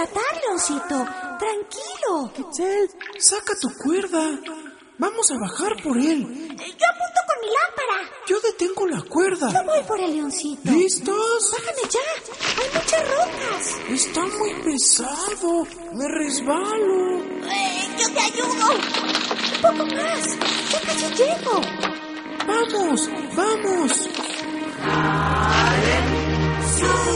rescatar, Leoncito. Tranquilo. Quetzal, saca tu cuerda. Vamos a bajar por él. Yo apunto con mi lámpara. Yo detengo la cuerda. Yo voy por el Leoncito. ¿Listos? Bájame ya. Hay muchas rocas. Está muy pesado. Me resbalo. Yo te ayudo. Un poco más. Ya casi llego. ¡Vamos! ¡Vamos! ¡Sube!